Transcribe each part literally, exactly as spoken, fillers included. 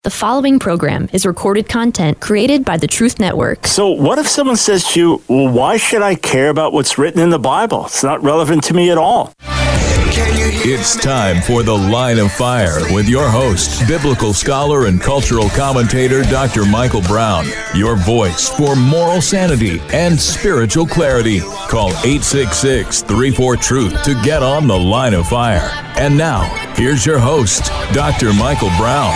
The following program is recorded content created by the Truth Network. So what if someone says to you, well, why should I care about what's written in the Bible? It's not relevant to me at all. It's time for The Line of Fire with your host, biblical scholar and cultural commentator, Doctor Michael Brown. Your voice for moral sanity and spiritual clarity. Call eight six six, three four, TRUTH to get on The Line of Fire. And now, here's your host, Doctor Michael Brown.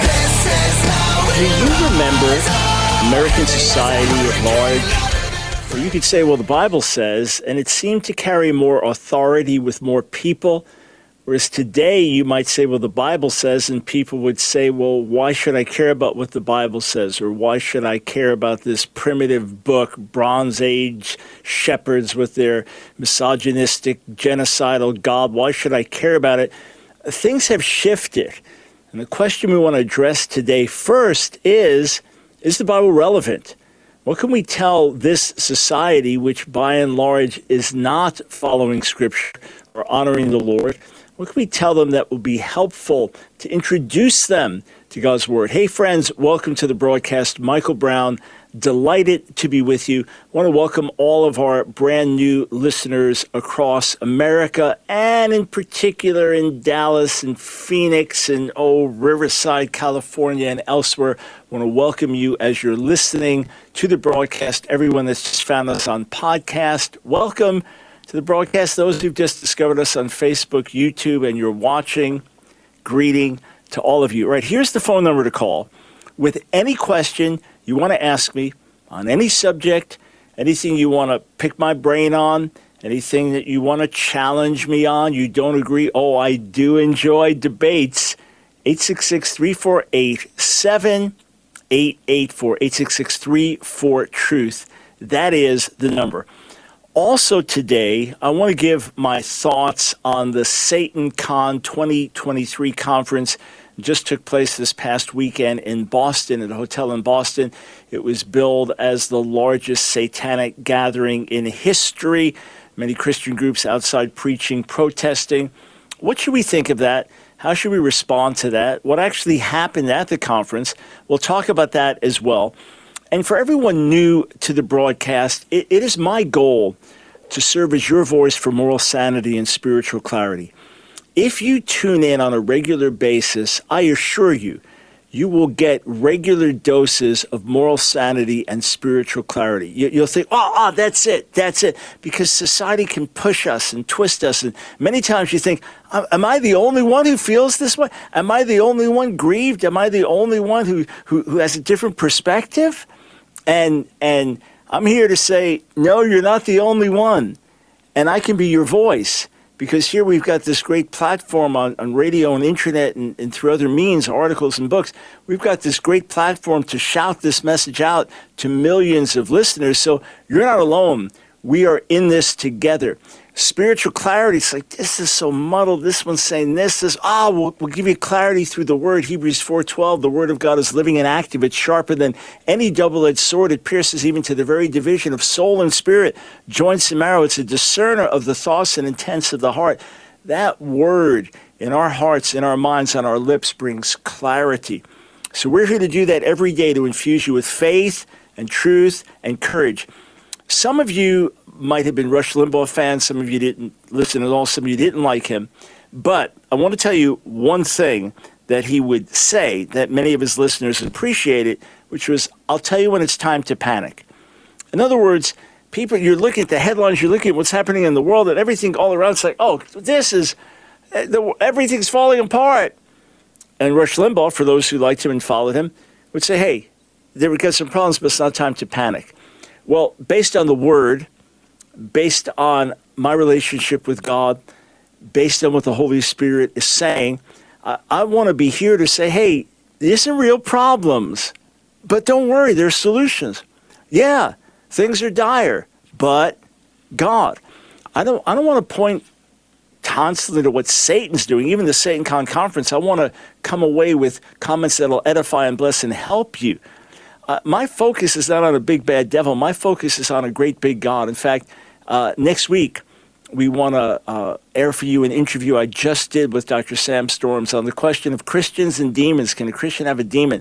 Do you remember American society at large? Or you could say, well, the Bible says, and it seemed to carry more authority with more people. Whereas today you might say, well, the Bible says, and people would say, well, why should I care about what the Bible says? Or why should I care about this primitive book, Bronze Age shepherds with their misogynistic, genocidal God? Why should I care about it? Things have shifted. And the question we want to address today first is, is the Bible relevant? What can we tell this society, which by and large is not following Scripture or honoring the Lord? What can we tell them that will be helpful to introduce them to God's Word? Hey, friends, welcome to the broadcast. Michael Brown, delighted to be with you. I want to welcome all of our brand new listeners across America, and in particular in Dallas and Phoenix and, oh, Riverside, California, and elsewhere. I want to welcome you as you're listening to the broadcast. Everyone that's just found us on podcast, welcome to the broadcast. Those who've just discovered us on Facebook, YouTube, and you're watching, greeting to all of you. All right, here's the phone number to call with any question you want to ask me on any subject, anything you want to pick my brain on, anything that you want to challenge me on, you don't agree. Oh, I do enjoy debates. eight six six, three four eight, seven eight eight four, eight six six, three four, TRUTH. That is the number. Also today, I want to give my thoughts on the SatanCon twenty twenty-three conference. It just took place this past weekend in Boston, at a hotel in Boston. It was billed as the largest satanic gathering in history. Many Christian groups outside preaching, protesting. What should we think of that? How should we respond to that? What actually happened at the conference? We'll talk about that as well. And for everyone new to the broadcast, it, it is my goal to serve as your voice for moral sanity and spiritual clarity. If you tune in on a regular basis, I assure you, you will get regular doses of moral sanity and spiritual clarity. You, you'll think, oh, oh, that's it, that's it. Because society can push us and twist us. And many times you think, am I the only one who feels this way? Am I the only one grieved? Am I the only one who, who, who has a different perspective? And and I'm here to say, no, you're not the only one. And I can be your voice, because here we've got this great platform on, on radio and internet and, and through other means, articles and books. We've got this great platform to shout this message out to millions of listeners. So you're not alone. We are in this together. Spiritual clarity, it's like, this is so muddled. This one's saying this, this, ah, oh, we'll, we'll give you clarity through the Word. Hebrews four twelve, the Word of God is living and active. It's sharper than any double-edged sword. It pierces even to the very division of soul and spirit, joints and marrow. It's a discerner of the thoughts and intents of the heart. That Word in our hearts, in our minds, on our lips brings clarity. So we're here to do that every day, to infuse you with faith and truth and courage. Some of you might have been Rush Limbaugh fans. Some of you didn't listen at all. Some of you didn't like him. But I want to tell you one thing that he would say that many of his listeners appreciated, which was, I'll tell you when it's time to panic. In other words, people, you're looking at the headlines, you're looking at what's happening in the world, and everything all around, it's like, oh, this is, everything's falling apart. And Rush Limbaugh, for those who liked him and followed him, would say, hey, there we got some problems, but it's not time to panic. Well, based on the Word, based on my relationship with God, based on what the Holy Spirit is saying, I, I want to be here to say, hey, there's some real problems, but don't worry, there's solutions. Yeah, things are dire, but God. I don't, I don't want to point constantly to what Satan's doing, even the SatanCon conference. I want to come away with comments that will edify and bless and help you. Uh, my focus is not on a big bad devil. My focus is on a great big God. In fact, uh, next week, we want to uh, air for you an interview I just did with Doctor Sam Storms on the question of Christians and demons. Can a Christian have a demon?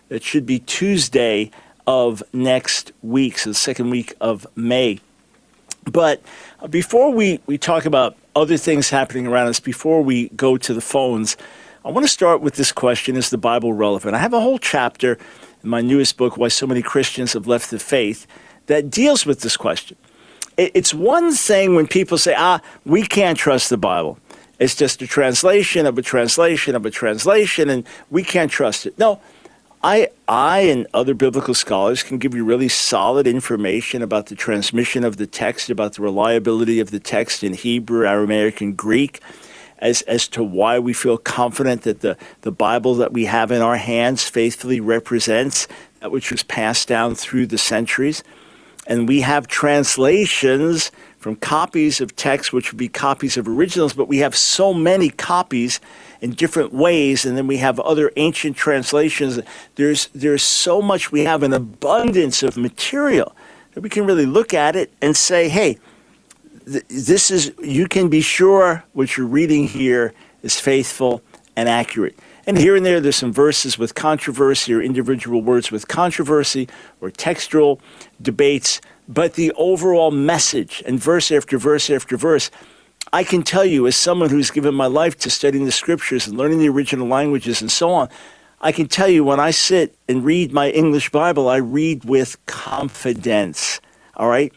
It should be Tuesday of next week, so the second week of May. But before we, we talk about other things happening around us, before we go to the phones, I want to start with this question: is the Bible relevant? I have a whole chapter in my newest book, Why So Many Christians Have Left the Faith, that deals with this question. It's one thing when people say, ah, we can't trust the Bible. It's just a translation of a translation of a translation, and we can't trust it. No, I, I and other biblical scholars can give you really solid information about the transmission of the text, about the reliability of the text in Hebrew, Aramaic, and Greek, as, as to why we feel confident that the, the Bible that we have in our hands faithfully represents that which was passed down through the centuries. And we have translations from copies of text, which would be copies of originals, but we have so many copies in different ways, and then we have other ancient translations. There's there's so much, we have an abundance of material that we can really look at it and say, hey, th- this is, you can be sure what you're reading here is faithful and accurate. And here and there, there's some verses with controversy or individual words with controversy or textual debates, but the overall message, and verse after verse after verse, I can tell you, as someone who's given my life to studying the scriptures and learning the original languages and so on, I can tell you when I sit and read my English Bible, I read with confidence, all right?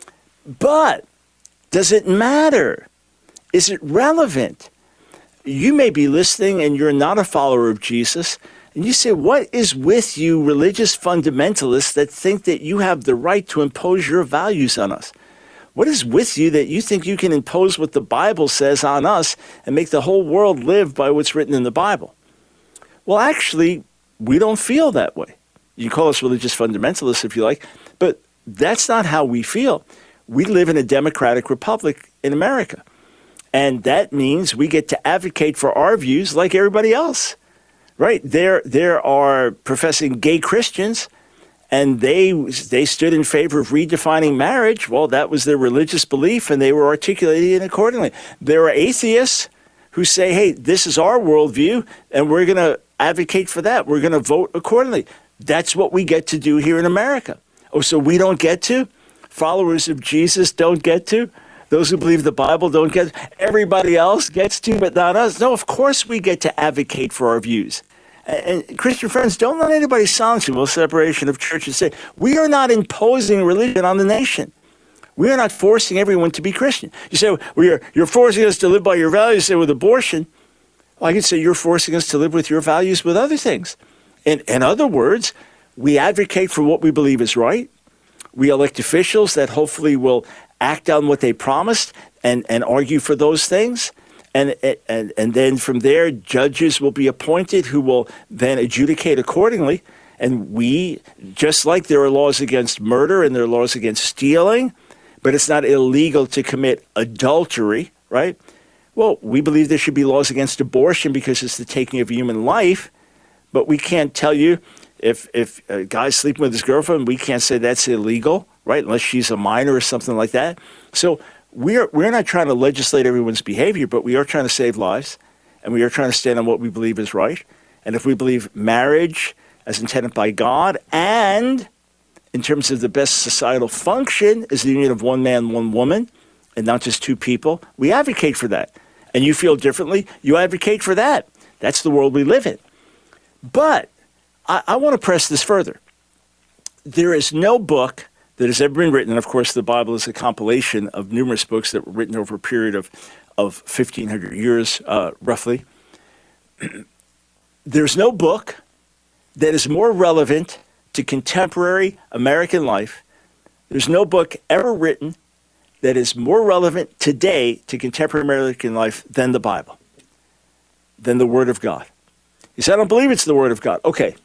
But does it matter? Is it relevant? You may be listening and you're not a follower of Jesus, and you say, what is with you religious fundamentalists that think that you have the right to impose your values on us? What is with you that you think you can impose what the Bible says on us and make the whole world live by what's written in the Bible? Well, actually, we don't feel that way. You can call us religious fundamentalists if you like, but that's not how we feel. We live in a democratic republic in America. And that means we get to advocate for our views like everybody else, right? There, there are professing gay Christians, and they they stood in favor of redefining marriage. Well, that was their religious belief, and they were articulating it accordingly. There are atheists who say, hey, this is our worldview, and we're going to advocate for that. We're going to vote accordingly. That's what we get to do here in America. Oh, so we don't get to? Followers of Jesus don't get to? Those who believe the Bible don't get, everybody else gets to, but not us. No, of course we get to advocate for our views. And, and Christian friends, don't let anybody silence you. Well, separation of church and state. We are not imposing religion on the nation. We are not forcing everyone to be Christian. You say, well, you're, you're forcing us to live by your values, say with abortion. Well, I can say you're forcing us to live with your values with other things. In, in other words, we advocate for what we believe is right. We elect officials that hopefully will act on what they promised and, and argue for those things. And, and, and then from there, judges will be appointed who will then adjudicate accordingly. And we, just like there are laws against murder and there are laws against stealing, but it's not illegal to commit adultery, right? Well, we believe there should be laws against abortion because it's the taking of human life, but we can't tell you if, if a guy's sleeping with his girlfriend, we can't say that's illegal, right? Unless she's a minor or something like that. So we're we're not trying to legislate everyone's behavior, but we are trying to save lives, and we are trying to stand on what we believe is right. And if we believe marriage as intended by God, and in terms of the best societal function is the union of one man, one woman, and not just two people, we advocate for that. And you feel differently, you advocate for that. That's the world we live in. But I, I want to press this further. There is no book that has ever been written, and of course the Bible is a compilation of numerous books that were written over a period of, of fifteen hundred years, uh, roughly. There's no book that is more relevant to contemporary American life. There's no book ever written that is more relevant today to contemporary American life than the Bible, than the Word of God. You say, I don't believe it's the Word of God. Okay.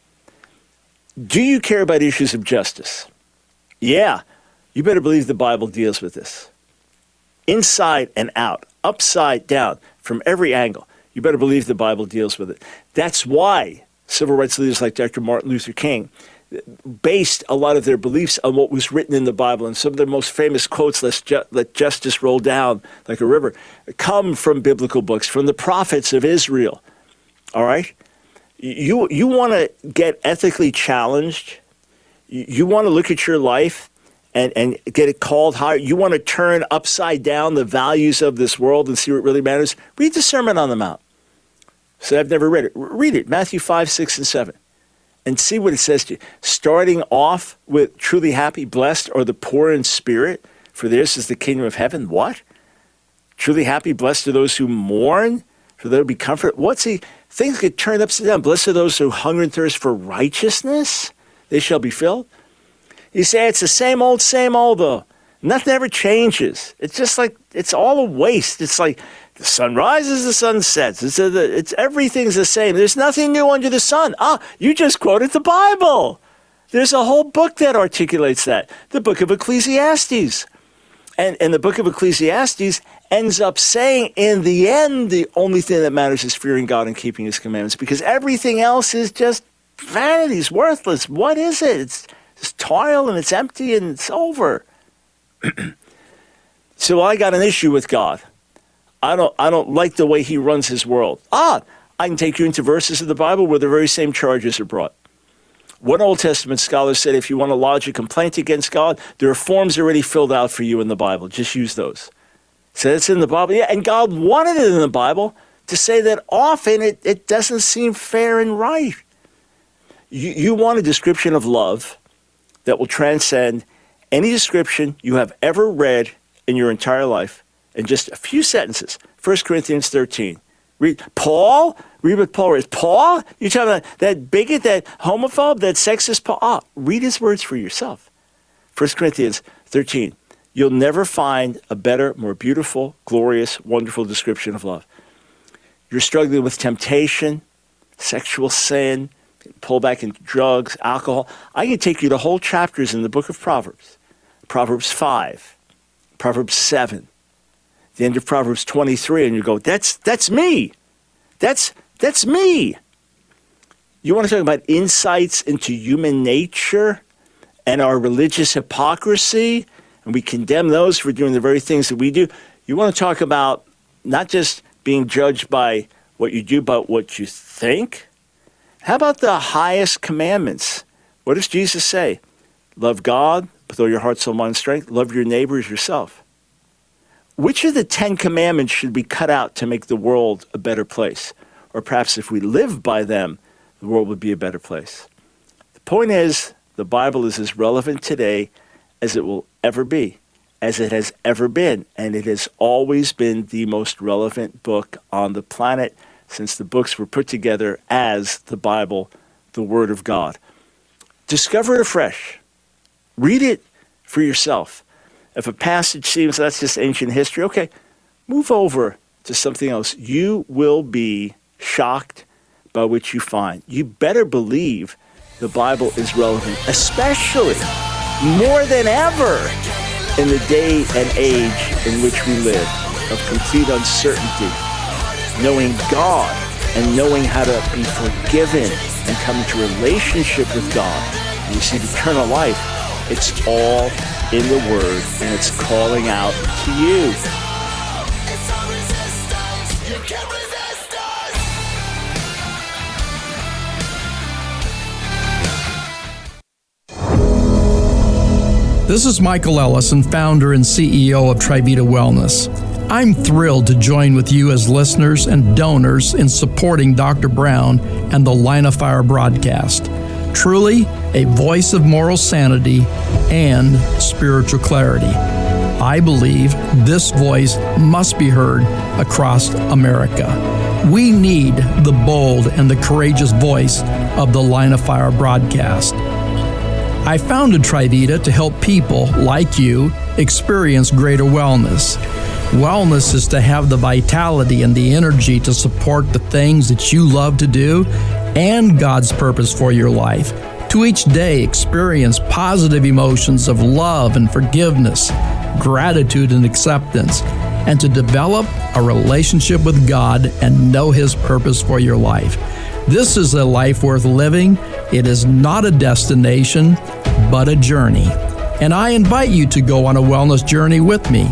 Do you care about issues of justice? Yeah, you better believe the Bible deals with this. Inside and out, upside down, from every angle. You better believe the Bible deals with it. That's why civil rights leaders like Doctor Martin Luther King based a lot of their beliefs on what was written in the Bible. And some of their most famous quotes, let, ju- let justice roll down like a river, come from biblical books, from the prophets of Israel. All right? You, you want to get ethically challenged. You, you want to look at your life and, and get it called higher. You want to turn upside down the values of this world and see what really matters. Read the Sermon on the Mount. So I've never read it. Read it, Matthew five, six, and seven. And see what it says to you. Starting off with truly happy, blessed are the poor in spirit, for theirs is the kingdom of heaven. What? Truly happy, blessed are those who mourn, for there will be comfort. What's he? Things get turned upside down. Blessed are those who hunger and thirst for righteousness. They shall be filled. You say it's the same old, same old, though. Nothing ever changes. It's just like, it's all a waste. It's like the sun rises, the sun sets. It's, a, it's everything's the same. There's nothing new under the sun. Ah, you just quoted the Bible. There's a whole book that articulates that. The book of Ecclesiastes. And, and the book of Ecclesiastes ends up saying, in the end, the only thing that matters is fearing God and keeping his commandments, because everything else is just vanity, it's worthless. What is it? It's just toil and it's empty and it's over. So I got an issue with God. I don't, I don't like the way he runs his world. Ah, I can take you into verses of the Bible where the very same charges are brought. One Old Testament scholar said, if you want to lodge a complaint against God, there are forms already filled out for you in the Bible. Just use those. So it's in the Bible. Yeah, and God wanted it in the Bible to say that often it, it doesn't seem fair and right. You, you want a description of love that will transcend any description you have ever read in your entire life in just a few sentences. First Corinthians thirteen. Read Paul. Read what Paul writes. Paul? You're talking about that bigot, that homophobe, that sexist Paul? Ah, read his words for yourself. First Corinthians thirteen. You'll never find a better, more beautiful, glorious, wonderful description of love. You're struggling with temptation, sexual sin, pull back into drugs, alcohol. I can take you to whole chapters in the book of Proverbs. Proverbs five, Proverbs seven, the end of Proverbs twenty-three, and you go, that's that's me. That's that's me. You want to talk about insights into human nature and our religious hypocrisy, and we condemn those for doing the very things that we do. You want to talk about not just being judged by what you do, but what you think? How about the highest commandments? What does Jesus say? Love God with all your heart, soul, mind, and strength. Love your neighbor as yourself. Which of the Ten Commandments should be cut out to make the world a better place? Or perhaps if we live by them, the world would be a better place. The point is, the Bible is as relevant today as it will ever be, as it has ever been. And it has always been the most relevant book on the planet since the books were put together as the Bible, the Word of God. Discover it afresh. Read it for yourself. If a passage seems that's just ancient history, okay, move over to something else. You will be shocked by what you find. You better believe the Bible is relevant, especially more than ever in the day and age in which we live, of complete uncertainty. Knowing God and knowing how to be forgiven and come into relationship with God and receive eternal life, it's all in the Word, and it's calling out to you. This is Michael Ellison, founder and C E O of Trivita Wellness. I'm thrilled to join with you as listeners and donors in supporting Doctor Brown and the Line of Fire broadcast. Truly a voice of moral sanity and spiritual clarity. I believe this voice must be heard across America. We need the bold and the courageous voice of the Line of Fire broadcast. I founded Trivita to help people like you experience greater wellness. Wellness is to have the vitality and the energy to support the things that you love to do and God's purpose for your life. To each day experience positive emotions of love and forgiveness, gratitude and acceptance, and to develop a relationship with God and know His purpose for your life. This is a life worth living. It is not a destination, but a journey. And I invite you to go on a wellness journey with me.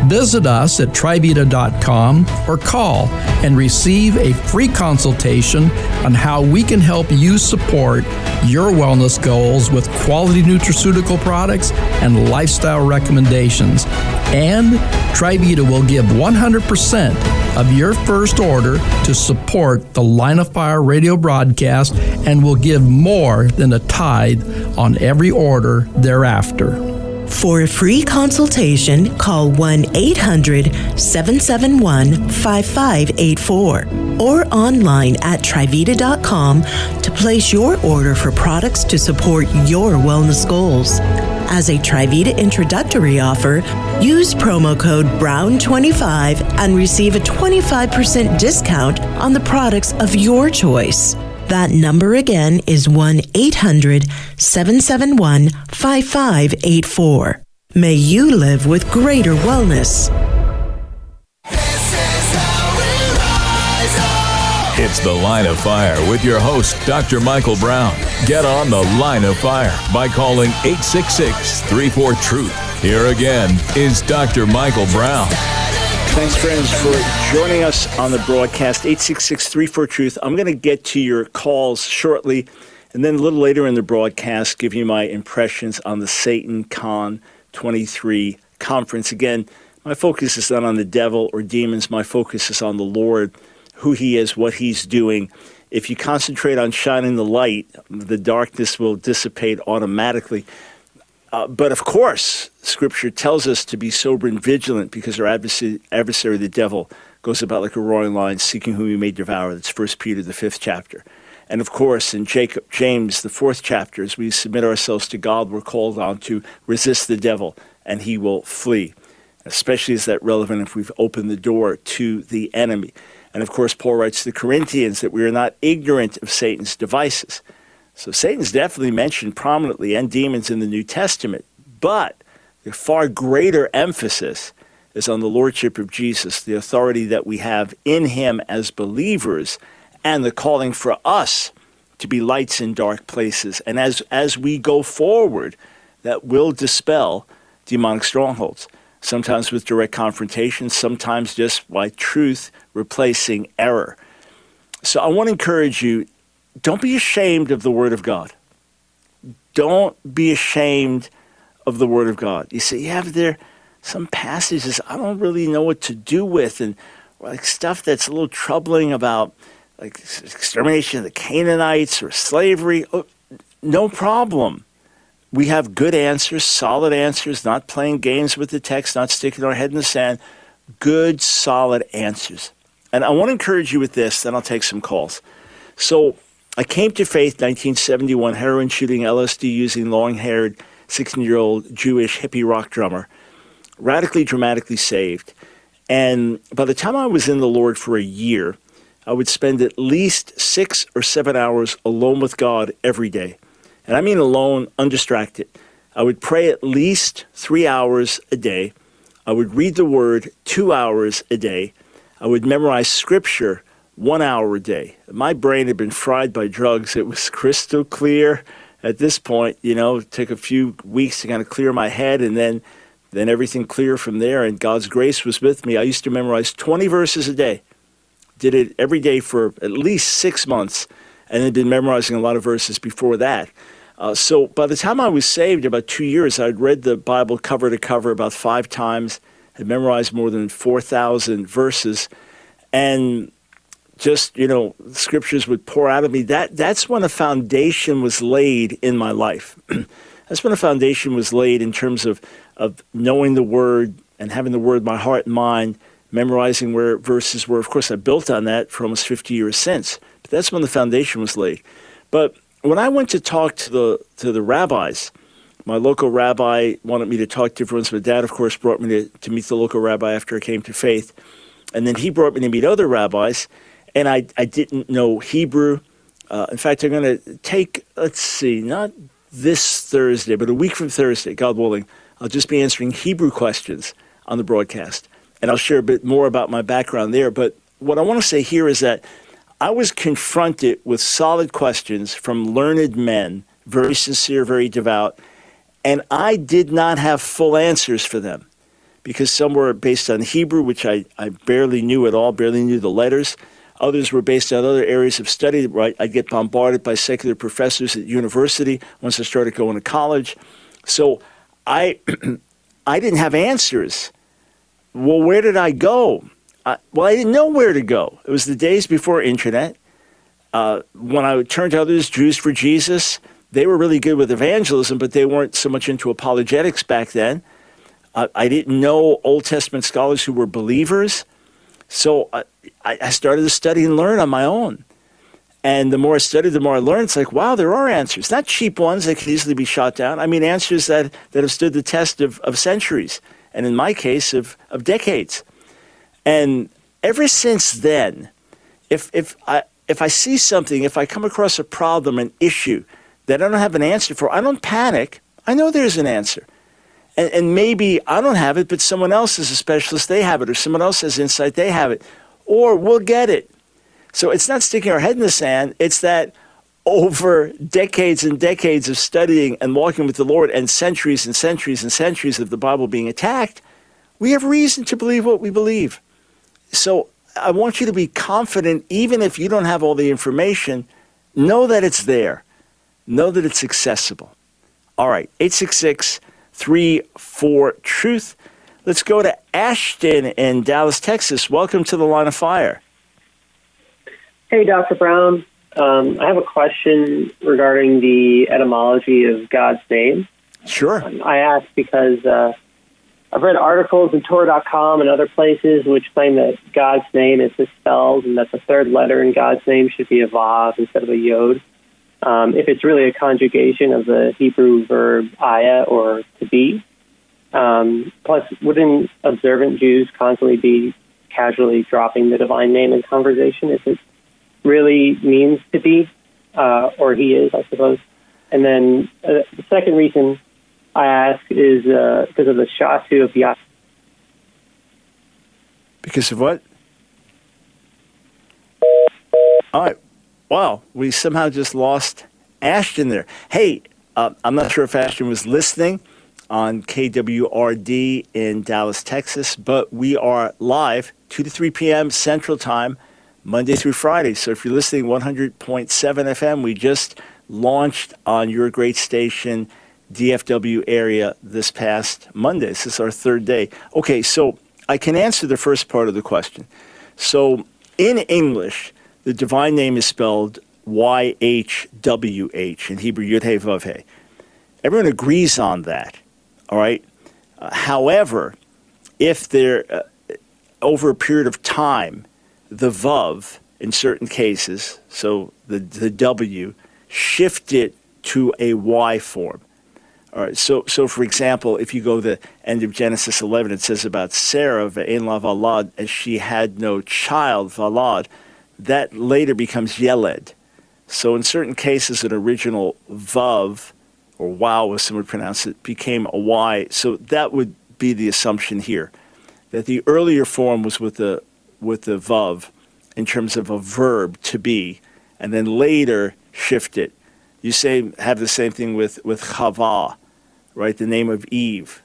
Visit us at trivita dot com or call and receive a free consultation on how we can help you support your wellness goals with quality nutraceutical products and lifestyle recommendations. And Trivita will give one hundred percent of your first order to support the Line of Fire radio broadcast and will give more than a tithe on every order thereafter. For a free consultation, call one eight hundred, seven seven one, five five eight four or online at trivita dot com to place your order for products to support your wellness goals. As a Trivita introductory offer, use promo code brown twenty-five and receive a twenty-five percent discount on the products of your choice. That number again is one eight hundred, seven seven one, five five eight four. May you live with greater wellness. It's The Line of Fire with your host, Doctor Michael Brown. Get on The Line of Fire by calling eight six six, three four, truth. Here again is Doctor Michael Brown. Thanks, friends, for joining us on the broadcast, eight six six, three four, truth. I'm going to get to your calls shortly, and then a little later in the broadcast, give you my impressions on the Satan Con twenty-three conference. Again, my focus is not on the devil or demons. My focus is on the Lord, who he is, what he's doing. If you concentrate on shining the light, the darkness will dissipate automatically. Uh, but of course, Scripture tells us to be sober and vigilant because our adversary, adversary, the devil, goes about like a roaring lion, seeking whom he may devour. That's First Peter, the fifth chapter. And of course, in Jacob, James, the fourth chapter, as we submit ourselves to God, we're called on to resist the devil, and he will flee. Especially is that relevant if we've opened the door to the enemy. And of course, Paul writes to the Corinthians that we are not ignorant of Satan's devices. So Satan's definitely mentioned prominently, and demons in the New Testament, but the far greater emphasis is on the lordship of Jesus, the authority that we have in him as believers, and the calling for us to be lights in dark places. And as, as we go forward, that will dispel demonic strongholds, sometimes with direct confrontation, sometimes just by truth replacing error. So I want to encourage you, don't be ashamed of the Word of God. Don't be ashamed of the Word of God. You see, you have there some passages I don't really know what to do with, and like stuff that's a little troubling about like extermination of the Canaanites or slavery. Oh, no problem. We have good answers, solid answers, not playing games with the text, not sticking our head in the sand. Good, solid answers. And I want to encourage you with this, then I'll take some calls. So I came to faith nineteen seventy-one, heroin shooting, L S D using, long-haired, sixteen-year-old Jewish hippie rock drummer, radically, dramatically saved. And by the time I was in the Lord for a year, I would spend at least six or seven hours alone with God every day. And I mean alone, undistracted. I would pray at least three hours a day. I would read the Word two hours a day. I would memorize Scripture one hour a day. My brain had been fried by drugs. It was crystal clear at this point. You know, it took a few weeks to kind of clear my head, and then, then everything clear from there, and God's grace was with me. I used to memorize twenty verses a day. Did it every day for at least six months, and had been memorizing a lot of verses before that. Uh, so by the time I was saved, about two years, I'd read the Bible cover to cover about five times, had memorized more than four thousand verses, and just, you know, scriptures would pour out of me. That That's when a foundation was laid in my life. That's when a foundation was laid in terms of, of knowing the Word and having the Word in my heart and mind, memorizing where verses were. Of course, I built on that for almost fifty years since. But that's when the foundation was laid. But when I went to talk to the to the rabbis, my local rabbi wanted me to talk to everyone. So my dad, of course, brought me to, to meet the local rabbi after I came to faith. And then he brought me to meet other rabbis. And I, I didn't know Hebrew. Uh, in fact, I'm going to take, let's see, not this Thursday, but a week from Thursday, God willing, I'll just be answering Hebrew questions on the broadcast. And I'll share a bit more about my background there. But what I want to say here is that I was confronted with solid questions from learned men, very sincere, very devout, and I did not have full answers for them because some were based on Hebrew, which I, I barely knew at all, barely knew the letters. Others were based on other areas of study. Right? I'd get bombarded by secular professors at university once I started going to college. So I, I didn't have answers. Well, where did I go? Uh, well, I didn't know where to go. It was the days before internet. Uh, when I would turn to others, Jews for Jesus, they were really good with evangelism, but they weren't so much into apologetics back then. Uh, I didn't know Old Testament scholars who were believers. So I, I started to study and learn on my own. And the more I studied, the more I learned. It's like, wow, there are answers. Not cheap ones that could easily be shot down. I mean, answers that, that have stood the test of, of centuries, and in my case, of, of decades. And ever since then, if if I if I see something, if I come across a problem, an issue that I don't have an answer for, I don't panic. I know there's an answer. And, and maybe I don't have it, but someone else is a specialist, they have it, or someone else has insight, they have it. Or we'll get it. So it's not sticking our head in the sand. It's that over decades and decades of studying and walking with the Lord and centuries and centuries and centuries of the Bible being attacked, we have reason to believe what we believe. So I want you to be confident, even if you don't have all the information, know that it's there. Know that it's accessible. All right, eight six six, three four, truth. Let's go to Ashton in Dallas, Texas. Welcome to the Line of Fire. Hey, Doctor Brown. Um, I have a question regarding the etymology of God's name. Sure. Um, I ask because uh, I've read articles in Torah dot com and other places which claim that God's name is misspelled and that the third letter in God's name should be a vav instead of a yod. Um, if it's really a conjugation of the Hebrew verb ayah or to be. Um, plus, wouldn't observant Jews constantly be casually dropping the divine name in conversation if it really means to be, uh, or he is, I suppose? And then uh, the second reason I ask is uh, because of the Shatu of Yah. Because of what? All right. Wow, we somehow just lost Ashton there. Hey, uh, I'm not sure if Ashton was listening on K W R D in Dallas, Texas, but we are live two to three p.m. Central Time, Monday through Friday. So if you're listening one hundred point seven F M, we just launched on your great station, D F W area, this past Monday. This is our third day. Okay, so I can answer the first part of the question. So in English, the divine name is spelled Y H W H, in Hebrew, Yud He Vav He. Everyone agrees on that, all right? Uh, however, if there, uh, over a period of time, the Vav, in certain cases, so the, the W, shifted to a Y form. All right, so, so for example, if you go to the end of Genesis eleven, it says about Sarah, Ve'en la valad, as she had no child, valad, that later becomes Yeled. So in certain cases, an original Vav, or Wow, as some would pronounce it, became a Y. So that would be the assumption here, that the earlier form was with the with the Vav in terms of a verb, to be, and then later shifted. You say have the same thing with, with Chava, right, the name of Eve.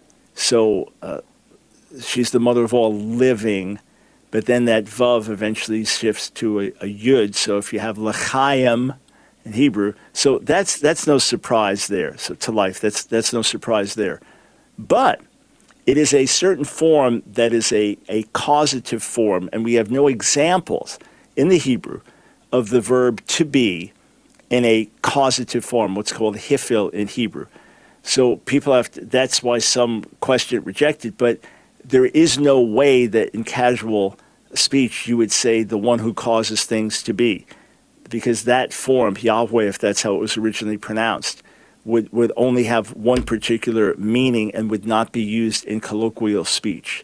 So uh, she's the mother of all living, but then that Vav eventually shifts to a, a Yud. So if you have L'chaim in Hebrew, so that's that's no surprise there. So to life, that's that's no surprise there. But it is a certain form that is a, a causative form, and we have no examples in the Hebrew of the verb to be in a causative form, what's called hifil in Hebrew. So people have to, that's why some question it rejected, but there is no way that in casual speech you would say the one who causes things to be, because that form, Yahweh, if that's how it was originally pronounced, would, would only have one particular meaning and would not be used in colloquial speech.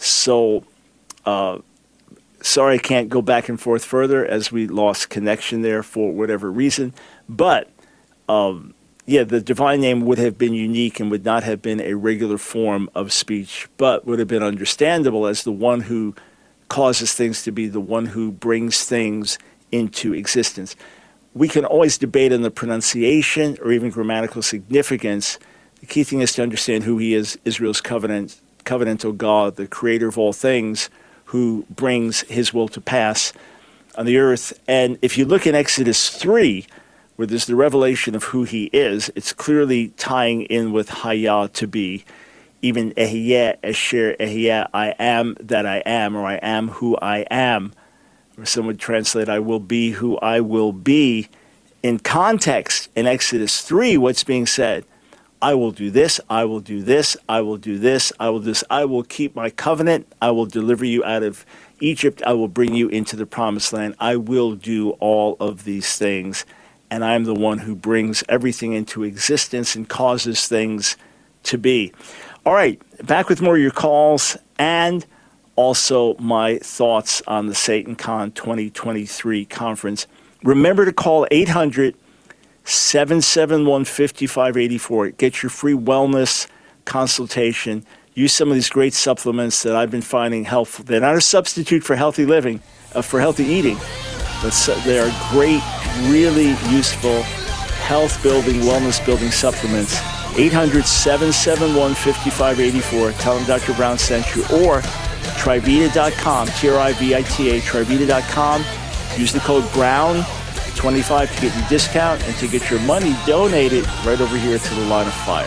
So, uh, sorry I can't go back and forth further as we lost connection there for whatever reason. But, um, yeah, the divine name would have been unique and would not have been a regular form of speech, but would have been understandable as the one who causes things to be, the one who brings things into existence. We can always debate on the pronunciation or even grammatical significance. The key thing is to understand who he is, Israel's covenant covenantal God, the creator of all things, who brings his will to pass on the earth. And if you look in Exodus three, where there's the revelation of who he is, it's clearly tying in with Hayah, to be. Even Ehyeh, Esher, Ehyeh, I am that I am, or I am who I am. Or some would translate, I will be who I will be. In context, in Exodus three, what's being said? I will do this, I will do this, I will do this, I will do this. I will keep my covenant. I will deliver you out of Egypt. I will bring you into the promised land. I will do all of these things. And I'm the one who brings everything into existence and causes things to be. All right, back with more of your calls and also my thoughts on the SatanCon twenty twenty-three conference. Remember to call eight hundred, seven seven one, five five eight four. Get your free wellness consultation. Use some of these great supplements that I've been finding helpful. They're not a substitute for healthy living, uh, for healthy eating, but so they are great, really useful, health-building, wellness-building supplements. eight hundred, seven seven one, five five eight four. Tell them Doctor Brown sent you. Or Trivita dot com, T R I V I T A, Trivita dot com. Use the code Brown twenty-five to get your discount and to get your money donated right over here to the Line of Fire.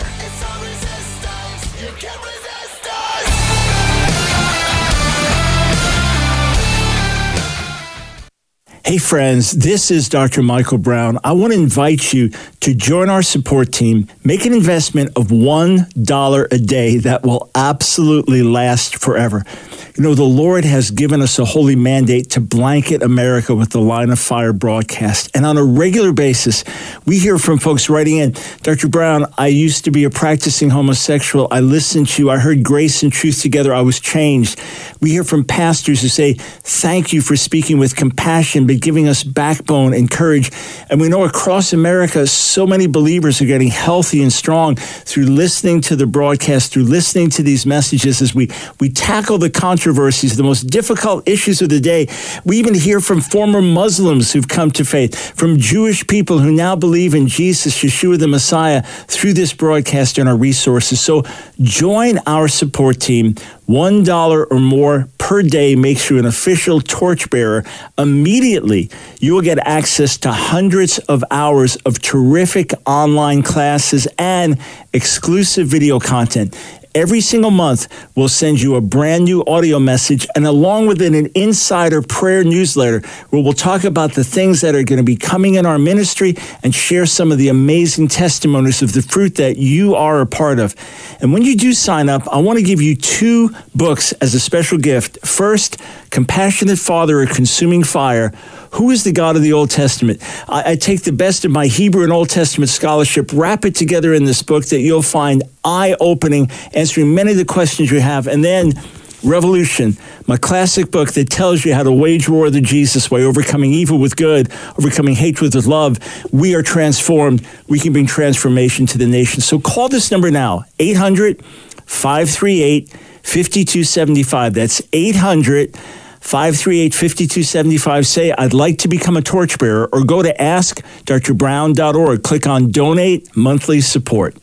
Hey friends, this is Doctor Michael Brown. I want to invite you to join our support team. Make an investment of one dollar a day that will absolutely last forever. You know, the Lord has given us a holy mandate to blanket America with the Line of Fire broadcast. And on a regular basis, we hear from folks writing in, Doctor Brown, I used to be a practicing homosexual. I listened to you. I heard grace and truth together. I was changed. We hear from pastors who say, thank you for speaking with compassion, but giving us backbone and courage. And we know across America, so many believers are getting healthy and strong through listening to the broadcast, through listening to these messages as we, we tackle the controversies, the most difficult issues of the day. We even hear from former Muslims who've come to faith, from Jewish people who now believe in Jesus, Yeshua the Messiah, through this broadcast and our resources. So join our support team. One dollar or more per day makes you an official torchbearer. Immediately, you will get access to hundreds of hours of terrific online classes and exclusive video content. Every single month, we'll send you a brand new audio message, and along with it, an insider prayer newsletter where we'll talk about the things that are going to be coming in our ministry and share some of the amazing testimonies of the fruit that you are a part of. And when you do sign up, I want to give you two books as a special gift. First, Compassionate Father, A Consuming Fire. Who is the God of the Old Testament? I, I take the best of my Hebrew and Old Testament scholarship, wrap it together in this book that you'll find eye-opening, answering many of the questions you have. And then Revolution, my classic book that tells you how to wage war the Jesus way, overcoming evil with good, overcoming hatred with love. We are transformed. We can bring transformation to the nation. So call this number now, eight hundred, five three eight, five two seven five. That's eight hundred, five three eight, five two seven five. Say, I'd like to become a torchbearer, or go to ask dr brown dot org. Click on Donate Monthly Support.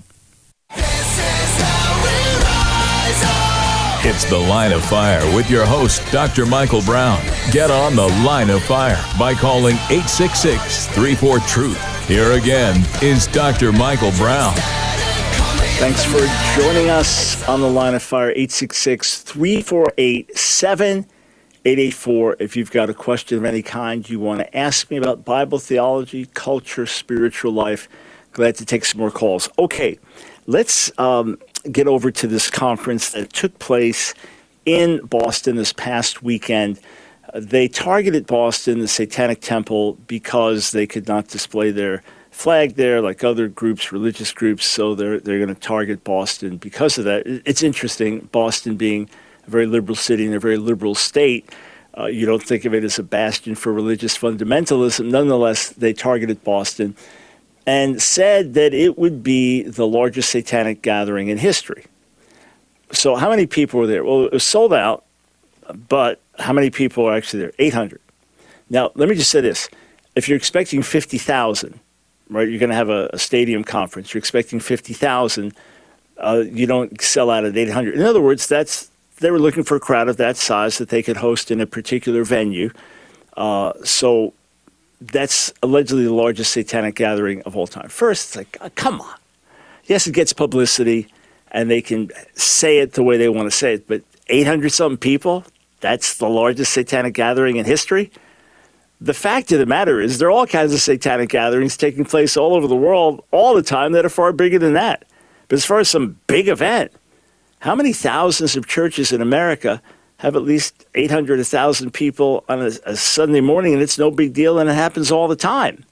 It's The Line of Fire with your host, Doctor Michael Brown. Get on The Line of Fire by calling eight six six, three four, truth. Here again is Doctor Michael Brown. Thanks for joining us on The Line of Fire, eight six six, three four eight, seven eight eight four. If you've got a question of any kind you want to ask me about Bible theology, culture, spiritual life, glad to take some more calls. Okay, let's um, get over to this conference that took place in Boston this past weekend. Uh, they targeted Boston, the Satanic Temple, because they could not display their flag there like other groups, religious groups, so they're they're going to target Boston because of that. It's interesting, Boston being a very liberal city and a very liberal state. Uh, you don't think of it as a bastion for religious fundamentalism. Nonetheless, they targeted Boston and said that it would be the largest satanic gathering in history. So how many people were there? Well, it was sold out, but how many people are actually there? eight hundred. Now, let me just say this. If you're expecting fifty thousand, right, you're going to have a, a stadium conference, you're expecting fifty thousand, uh, you don't sell out at eight hundred. In other words, that's they were looking for a crowd of that size that they could host in a particular venue. Uh, so that's allegedly the largest satanic gathering of all time. First, it's like, oh, come on. Yes, it gets publicity, and they can say it the way they want to say it, but eight hundred something people, that's the largest satanic gathering in history? The fact of the matter is there are all kinds of satanic gatherings taking place all over the world all the time that are far bigger than that. But as far as some big event, how many thousands of churches in America have at least eight hundred, one thousand people on a, a Sunday morning, and it's no big deal, and it happens all the time?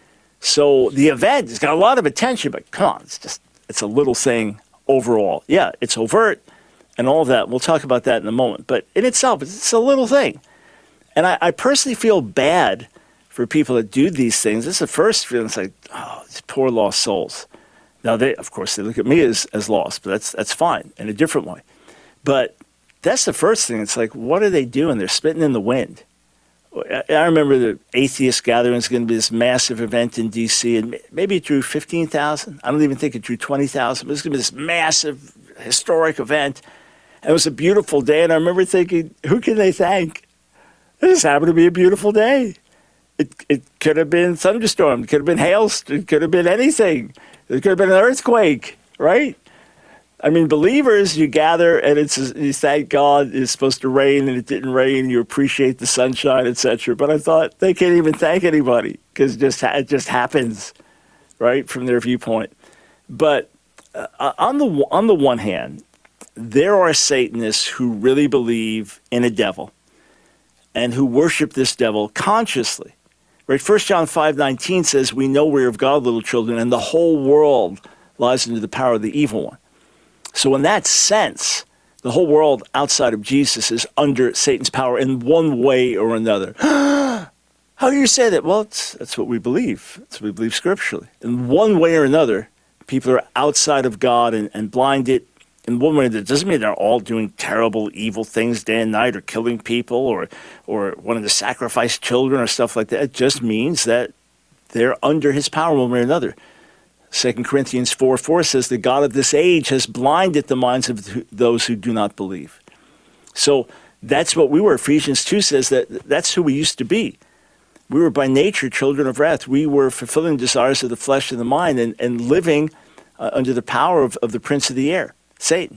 So the event has got a lot of attention, but come on, it's just it's a little thing overall. Yeah, it's overt and all of that. We'll talk about that in a moment. But in itself, it's a little thing. And I, I personally feel bad for people that do these things. This is the first feeling. It's like, oh, these poor lost souls. Now, they, of course, they look at me as, as lost, but that's that's fine in a different way. But that's the first thing. It's like, what are they doing? They're spitting in the wind. I, I remember the atheist gathering is going to be this massive event in D C, and maybe it drew fifteen thousand. I don't even think it drew twenty thousand, but it's going to be this massive, historic event. And it was a beautiful day, and I remember thinking, who can they thank? It just happened to be a beautiful day. It it could have been thunderstorm. It could have been hail. It could have been anything. It could have been an earthquake, right? I mean, believers, you gather, and it's you thank God it's supposed to rain, and it didn't rain. You appreciate the sunshine, et cetera. But I thought they can't even thank anybody because it just, it just happens, right, from their viewpoint. But uh, on the on the one hand, there are Satanists who really believe in a devil and who worship this devil consciously. Right? First John five nineteen says, we know we're of God, little children, and the whole world lies under the power of the evil one. So in that sense, the whole world outside of Jesus is under Satan's power in one way or another. How do you say that? Well, it's, that's what we believe. That's what we believe scripturally. In one way or another, people are outside of God and, and blinded. In one way, that doesn't mean they're all doing terrible, evil things day and night or killing people or or wanting to sacrifice children or stuff like that. It just means that they're under his power one way or another. Second Corinthians four four says, the God of this age has blinded the minds of those who do not believe. So that's what we were. Ephesians two says that that's who we used to be. We were by nature children of wrath. We were fulfilling desires of the flesh and the mind and, and living uh, under the power of, of the prince of the air, Satan.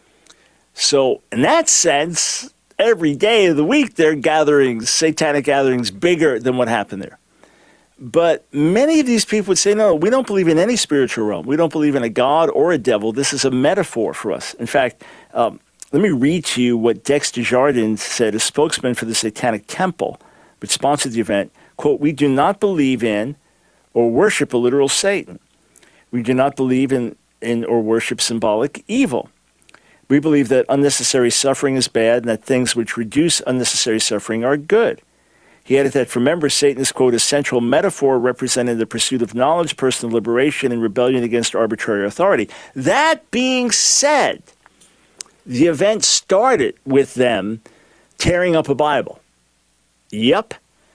So in that sense, every day of the week, there are gatherings, satanic gatherings, bigger than what happened there. But many of these people would say, no, we don't believe in any spiritual realm. We don't believe in a God or a devil. This is a metaphor for us. In fact, um, let me read to you what Dex Desjardins said, a spokesman for the Satanic Temple, which sponsored the event. Quote, we do not believe in or worship a literal Satan. We do not believe in, in or worship symbolic evil. We believe that unnecessary suffering is bad and that things which reduce unnecessary suffering are good. He added that for members, Satan is, quote, a central metaphor representing the pursuit of knowledge, personal liberation, and rebellion against arbitrary authority. That being said, the event started with them tearing up a Bible. Yep.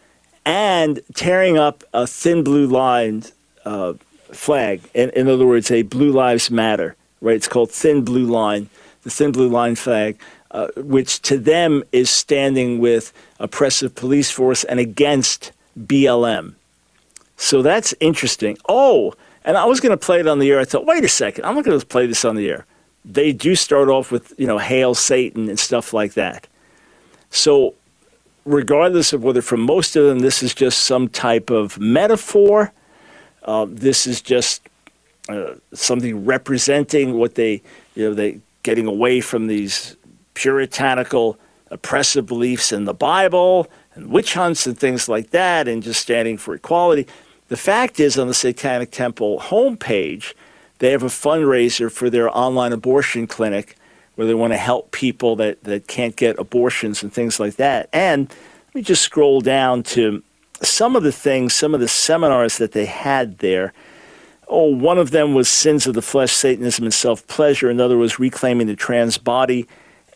And tearing up a thin blue line uh, flag. In, in other words, a Blue Lives Matter, right? It's called Thin Blue Line, the Thin Blue Line flag. Uh, which to them is standing with oppressive police force and against B L M. So that's interesting. Oh, and I was going to play it on the air. I thought, wait a second, I'm not going to play this on the air. They do start off with, you know, Hail Satan and stuff like that. So regardless of whether for most of them this is just some type of metaphor, uh, this is just uh, something representing what they, you know, they getting away from these puritanical, oppressive beliefs in the Bible and witch hunts and things like that and just standing for equality. The fact is, on the Satanic Temple homepage, they have a fundraiser for their online abortion clinic where they want to help people that, that can't get abortions and things like that. And let me just scroll down to some of the things, some of the seminars that they had there. Oh, one of them was Sins of the Flesh, Satanism, and Self-Pleasure. Another was Reclaiming the Trans Body,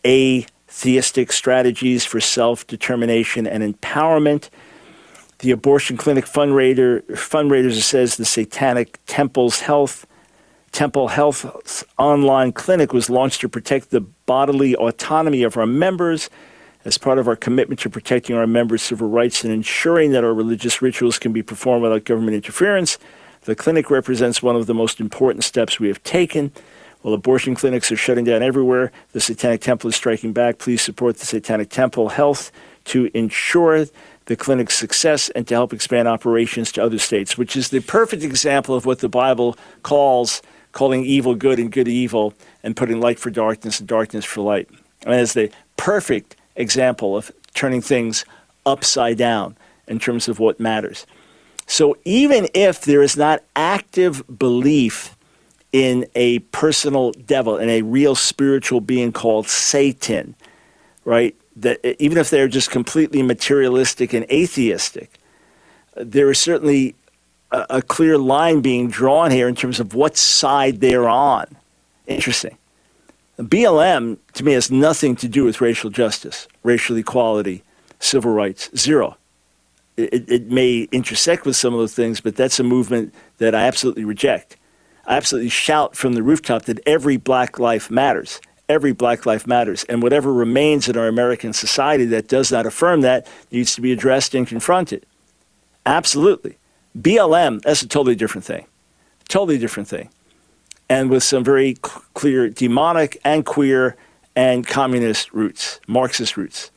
Atheistic Strategies for Self-Determination and Empowerment. The Abortion Clinic fundraiser, fundraiser says the Satanic Temple's Health Temple Health's online clinic was launched to protect the bodily autonomy of our members as part of our commitment to protecting our members' civil rights and ensuring that our religious rituals can be performed without government interference. The clinic represents one of the most important steps we have taken. While abortion clinics are shutting down everywhere, the Satanic Temple is striking back. Please support the Satanic Temple Health to ensure the clinic's success and to help expand operations to other states, which is the perfect example of what the Bible calls calling evil good and good evil, and putting light for darkness and darkness for light. And it's the perfect example of turning things upside down in terms of what matters. So even if there is not active belief in a personal devil, in a real spiritual being called Satan, right, that even if they're just completely materialistic and atheistic, there is certainly a, a clear line being drawn here in terms of what side they're on. Interesting. B L M, to me, has nothing to do with racial justice, racial equality, civil rights, zero. It, it may intersect with some of those things, but that's a movement that I absolutely reject. I absolutely shout from the rooftop that every black life matters. Every black life matters. And whatever remains in our American society that does not affirm that needs to be addressed and confronted. Absolutely. B L M, that's a totally different thing. Totally different thing. And with some very cl- clear demonic and queer and communist roots, Marxist roots.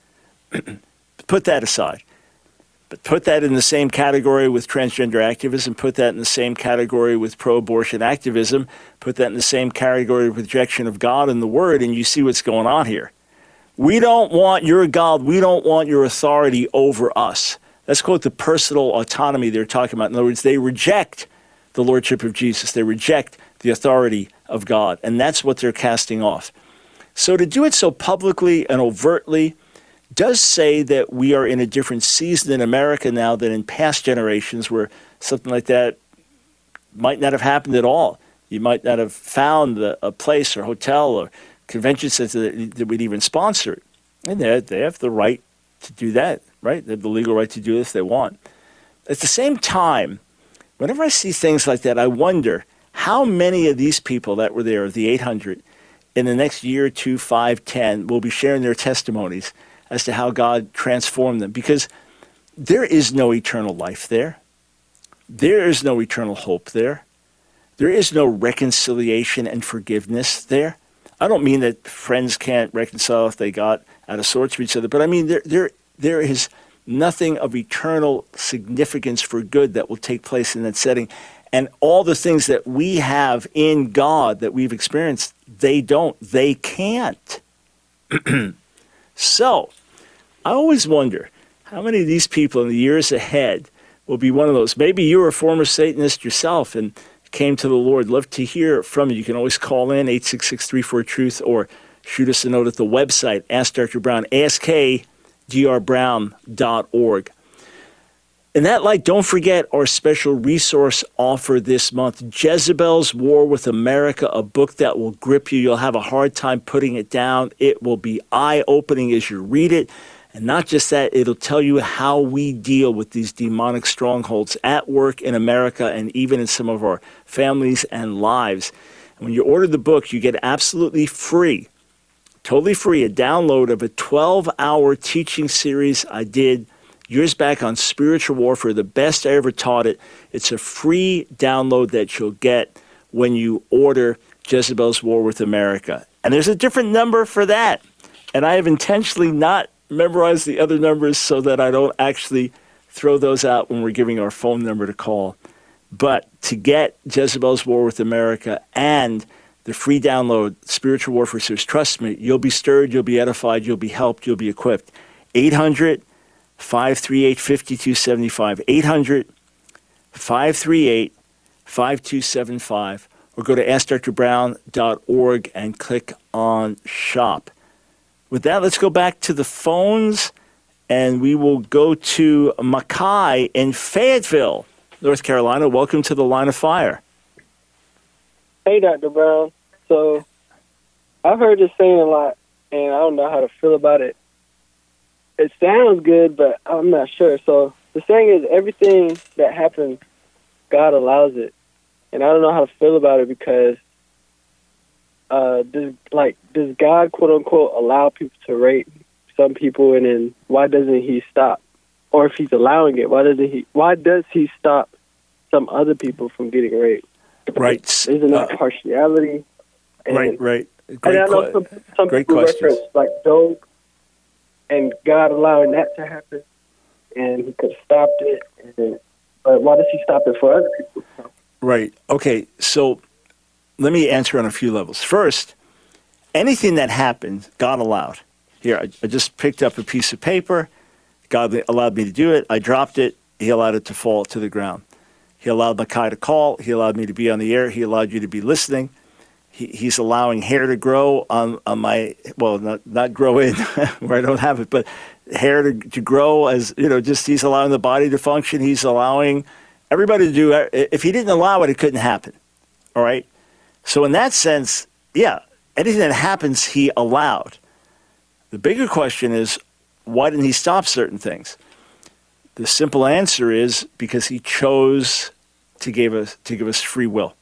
Put that aside. But put that in the same category with transgender activism, put that in the same category with pro-abortion activism, put that in the same category of rejection of God and the Word, and you see what's going on here. We don't want your God, we don't want your authority over us. That's called the personal autonomy they're talking about. In other words, they reject the lordship of Jesus. They reject the authority of God, and that's what they're casting off. So to do it so publicly and overtly does say that we are in a different season in America now than in past generations where something like that might not have happened at all. You might not have found a, a place or hotel or convention center that, that would even sponsor it. And they, they have the right to do that, right? They have the legal right to do this if they want. At the same time, whenever I see things like that, I wonder how many of these people that were there, of the eight hundred, in the next year, two, five, ten, will be sharing their testimonies as to how God transformed them. Because there is no eternal life there. There is no eternal hope there. There is no reconciliation and forgiveness there. I don't mean that friends can't reconcile if they got out of sorts with each other, but I mean there, there, there is nothing of eternal significance for good that will take place in that setting. And all the things that we have in God that we've experienced, they don't. They can't. So, I always wonder how many of these people in the years ahead will be one of those. Maybe you were a former Satanist yourself and came to the Lord. Love to hear from you. You can always call in eight six six, three four, truth or shoot us a note at the website, Ask Doctor Brown, ask d r brown dot org. In that light, don't forget our special resource offer this month, Jezebel's War with America, a book that will grip you. You'll have a hard time putting it down. It will be eye-opening as you read it. And not just that, it'll tell you how we deal with these demonic strongholds at work in America and even in some of our families and lives. And when you order the book, you get absolutely free, totally free, a download of a twelve-hour teaching series I did years back on spiritual warfare, the best I ever taught it. It's a free download that you'll get when you order Jezebel's War with America. And there's a different number for that. And I have intentionally not memorized the other numbers so that I don't actually throw those out when we're giving our phone number to call. But to get Jezebel's War with America and the free download, Spiritual Warfare Series, trust me, you'll be stirred, you'll be edified, you'll be helped, you'll be equipped. eight hundred, five three eight, five two seven five, eight hundred, five three eight, five two seven five, or go to ask dr brown dot org and click on Shop. With that, let's go back to the phones, and we will go to Mackay in Fayetteville, North Carolina. Welcome to the Line of Fire. Hey, Doctor Brown. So I've heard this saying a lot, and I don't know how to feel about it. It sounds good, but I'm not sure. So the saying is everything that happens, God allows it. and I don't know how to feel about it because uh, does like does God quote unquote allow people to rape some people, and then why doesn't He stop? Or if He's allowing it, why doesn't He? Why does He stop some other people from getting raped? Right. Isn't that uh, partiality? And, right. Right. Great, and I know some, some great people questions. reference like Job and God allowing that to happen, and He could have stopped it. And, but why does He stop it for other people? Right. Okay. So let me answer on a few levels. First, anything that happened, God allowed. Here, I, I just picked up a piece of paper. God allowed me to do it. I dropped it. He allowed it to fall to the ground. He allowed Makai to call. He allowed me to be on the air. He allowed you to be listening. He, he's allowing hair to grow on, on my, well, not, not grow in where I don't have it, but hair to, to grow as, you know, just he's allowing the body to function. He's allowing everybody to do, if he didn't allow it, it couldn't happen. All right? So in that sense, yeah, anything that happens, he allowed. The bigger question is, why didn't he stop certain things? The simple answer is because he chose to give us to give us free will.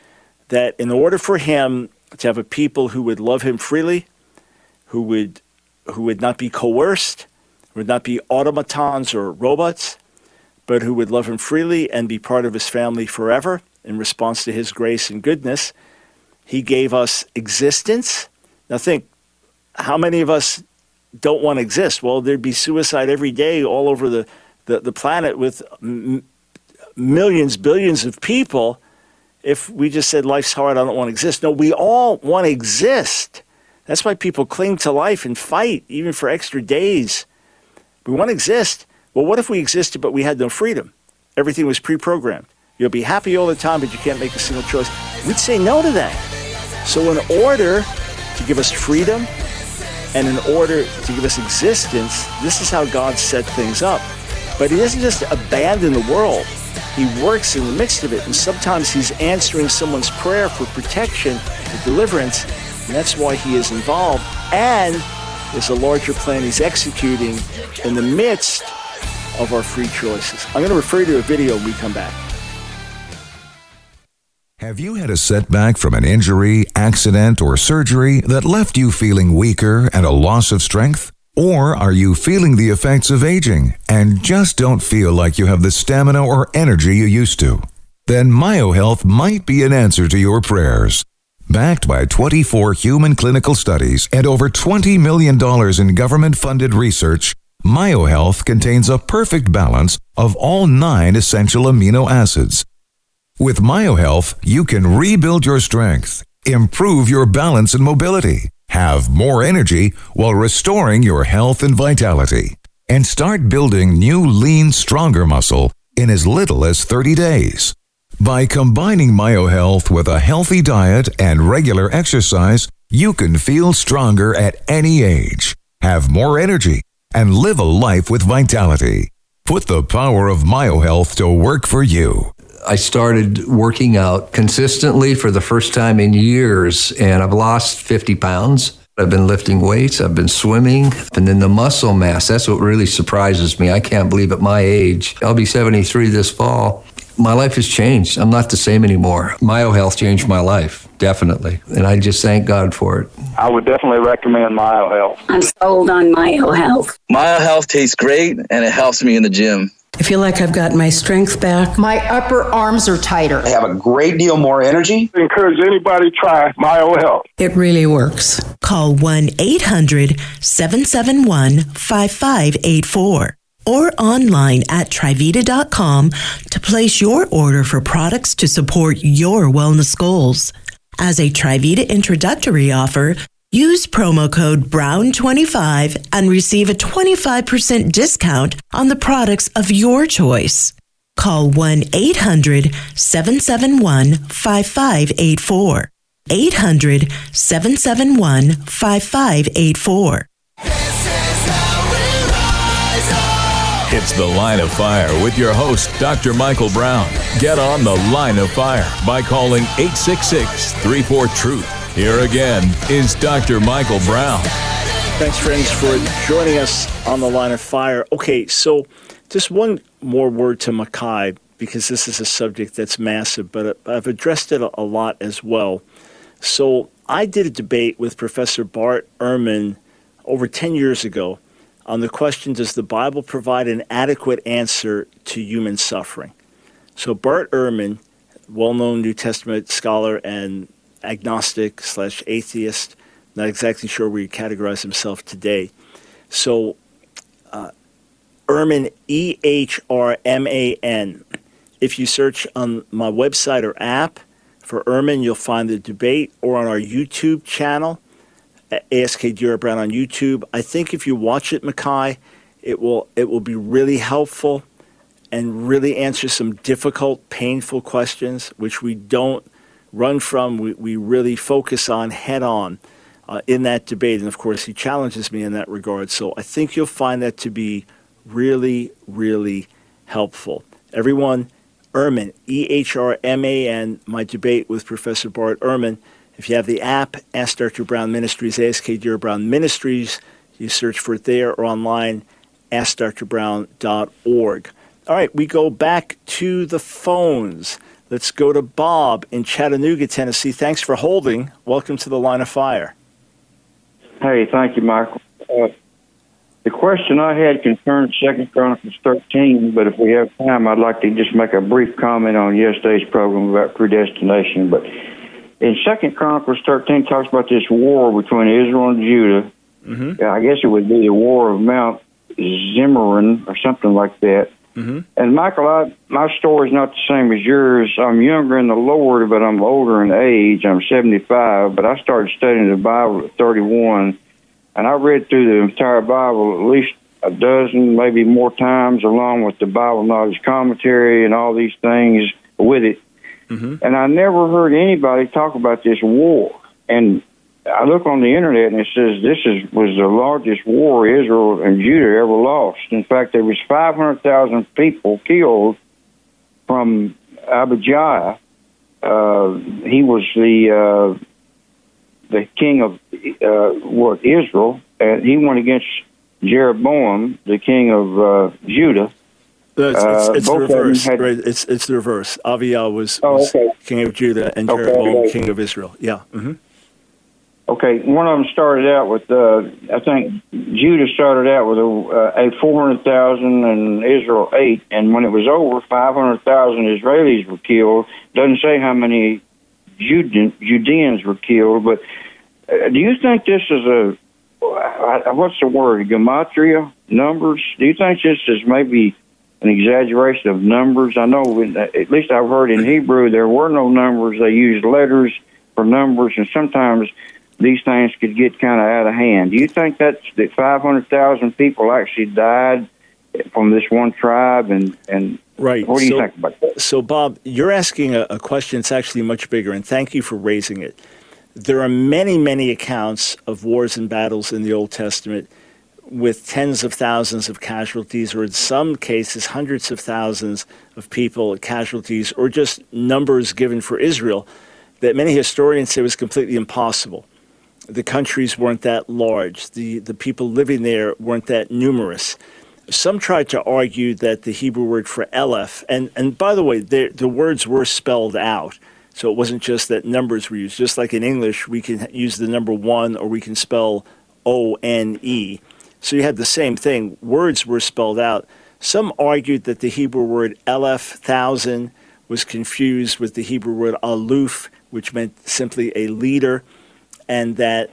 That in order for him to have a people who would love him freely, who would who would not be coerced, would not be automatons or robots, but who would love him freely and be part of his family forever in response to his grace and goodness, he gave us existence. Now think, how many of us don't want to exist? Well, there'd be suicide every day all over the, the, the planet with m- millions, billions of people if we just said life's hard, I don't want to exist. No, we all want to exist. That's why people cling to life and fight, even for extra days. We want to exist. Well, what if we existed but we had no freedom? Everything was pre-programmed. You'll be happy all the time, but you can't make a single choice. We'd say no to that. So in order to give us freedom, and in order to give us existence, this is how God set things up. But he doesn't just abandon the world. He works in the midst of it. And sometimes he's answering someone's prayer for protection, for deliverance. And that's why he is involved. And there's a larger plan he's executing in the midst of our free choices. I'm going to refer you to a video when we come back. Have you had a setback from an injury, accident, or surgery that left you feeling weaker and a loss of strength? Or are you feeling the effects of aging and just don't feel like you have the stamina or energy you used to? Then MyoHealth might be an answer to your prayers. Backed by twenty-four human clinical studies and over twenty million dollars in government-funded research, MyoHealth contains a perfect balance of all nine essential amino acids. With MyoHealth, you can rebuild your strength, improve your balance and mobility, have more energy while restoring your health and vitality, and start building new, lean, stronger muscle in as little as thirty days. By combining MyoHealth with a healthy diet and regular exercise, you can feel stronger at any age, have more energy, and live a life with vitality. Put the power of MyoHealth to work for you. I started working out consistently for the first time in years, and I've lost fifty pounds. I've been lifting weights, I've been swimming, and then the muscle mass, that's what really surprises me. I can't believe at my age, I'll be seventy-three this fall. My life has changed. I'm not the same anymore. MyoHealth changed my life, definitely, and I just thank God for it. I would definitely recommend MyoHealth. I'm sold on MyoHealth. MyoHealth tastes great, and it helps me in the gym. I feel like I've got my strength back. My upper arms are tighter. I have a great deal more energy. I encourage anybody to try MyoHealth. It really works. Call one eight hundred seven seven one five five eight four or online at Trivita dot com to place your order for products to support your wellness goals. As a Trivita introductory offer, use promo code brown twenty-five and receive a twenty-five percent discount on the products of your choice. Call one eight hundred seven seven one five five eight four. eight hundred seven seven one five five eight four. It's The Line of Fire with your host, Doctor Michael Brown. Get on The Line of Fire by calling eight six six, three four, truth. Here again is Doctor Michael Brown. Thanks, friends, for joining us on The Line of Fire. Okay, so just one more word to Makai because this is a subject that's massive, but I've addressed it a lot as well. So I did a debate with Professor Bart Ehrman over ten years ago on the question, does the Bible provide an adequate answer to human suffering? So Bart Ehrman, well-known New Testament scholar and agnostic slash atheist, not exactly sure where he categorized himself today. So uh, Ehrman, E H R M A N. If you search on my website or app for Ehrman, you'll find the debate, or on our YouTube channel, A S K Dura Brown on YouTube. I think if you watch it, Mackay, it will it will be really helpful and really answer some difficult, painful questions, which we don't run from. We, we really focus on head on uh, in that debate. And of course, he challenges me in that regard. So I think you'll find that to be really, really helpful. Everyone, Ehrman, E H R M A N, my debate with Professor Bart Ehrman. If you have the app, Ask Doctor Brown Ministries, A S K Dura Brown Ministries, you search for it there, or online, ask dr brown dot org. All right, we go back to the phones. Let's go to Bob in Chattanooga, Tennessee. Thanks for holding. Welcome to the Line of Fire. Hey, thank you, Michael. Uh, the question I had concerned Second Chronicles thirteen, but if we have time, I'd like to just make a brief comment on yesterday's program about predestination. But in Second Chronicles thirteen, it talks about this war between Israel and Judah. Mm-hmm. I guess it would be the War of Mount Zimmerman or something like that. Mm-hmm. And Michael, I, my story is not the same as yours. I'm younger in the Lord, but I'm older in age. I'm seventy-five, but I started studying the Bible at thirty-one, and I read through the entire Bible at least a dozen, maybe more times, along with the Bible Knowledge Commentary and all these things with it. Mm-hmm. And I never heard anybody talk about this war. And I look on the internet and it says this is was the largest war Israel and Judah ever lost. In fact, there was five hundred thousand people killed from Abijah. Uh, he was the uh, the king of uh, what Israel, and he went against Jeroboam, the king of uh, Judah. It's, it's, it's uh, the reverse. had, right? It's it's the reverse. Abijah was, oh, was okay. king of Judah, and Okay, Jeroboam okay. king of Israel. Yeah. Mm-hmm. Okay, one of them started out with, uh, I think Judah started out with a, uh, a four hundred thousand and Israel eight, and when it was over, five hundred thousand Israelis were killed. Doesn't say how many Judean, Judeans were killed, but uh, do you think this is a, uh, what's the word, gematria, numbers? Do you think this is maybe an exaggeration of numbers? I know, in, at least I've heard in Hebrew, there were no numbers. They used letters for numbers, and sometimes these things could get kind of out of hand. Do you think that's, that five hundred thousand people actually died from this one tribe? And, and right. what do you so, think about that? So, Bob, you're asking a, a question that's actually much bigger, and thank you for raising it. There are many, many accounts of wars and battles in the Old Testament with tens of thousands of casualties, or in some cases, hundreds of thousands of people, casualties, or just numbers given for Israel that many historians say was completely impossible. The countries weren't that large. The, the people living there weren't that numerous. Some tried to argue that the Hebrew word for Eleph, and, and by the way, the, the words were spelled out. So it wasn't just that numbers were used. Just like in English, we can use the number one, or we can spell O N E. So you had the same thing. Words were spelled out. Some argued that the Hebrew word Eleph, thousand, was confused with the Hebrew word aluf, which meant simply a leader. And that,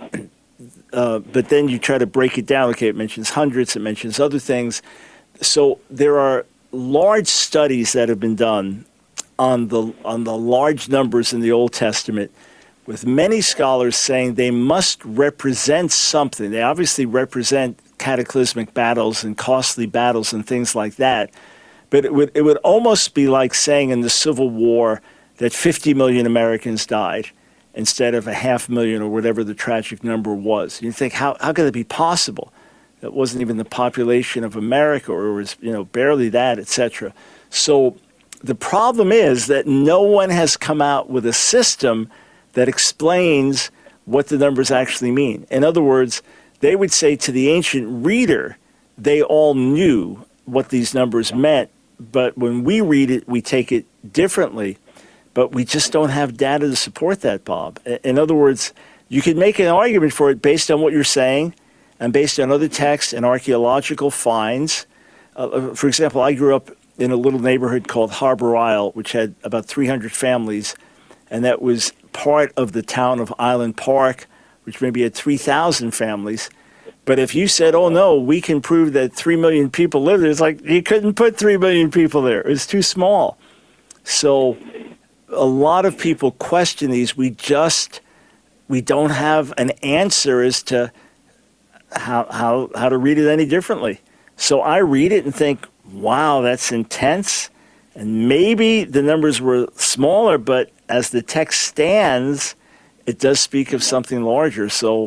uh, but then you try to break it down. Okay, it mentions hundreds, it mentions other things. So there are large studies that have been done on the on the large numbers in the Old Testament, with many scholars saying they must represent something. They obviously represent cataclysmic battles and costly battles and things like that. But it would it would almost be like saying in the Civil War that fifty million Americans died instead of a half million or whatever the tragic number was. You think, how how could it be possible? That wasn't even the population of America, or it was, you know, barely that, et cetera. So the problem is that no one has come out with a system that explains what the numbers actually mean. In other words, they would say to the ancient reader, they all knew what these numbers meant, but when we read it, we take it differently. But we just don't have data to support that, Bob. In other words, you can make an argument for it based on what you're saying and based on other texts and archaeological finds. Uh, for example, I grew up in a little neighborhood called Harbor Isle, which had about three hundred families, and that was part of the town of Island Park, which maybe had three thousand families. But if you said, oh, no, we can prove that three million people live there, it's like you couldn't put three million people there. It was too small. So a lot of people question these. We just, we don't have an answer as to how, how, how to read it any differently. So I read it and think, wow, that's intense. And maybe the numbers were smaller, but as the text stands, it does speak of something larger. So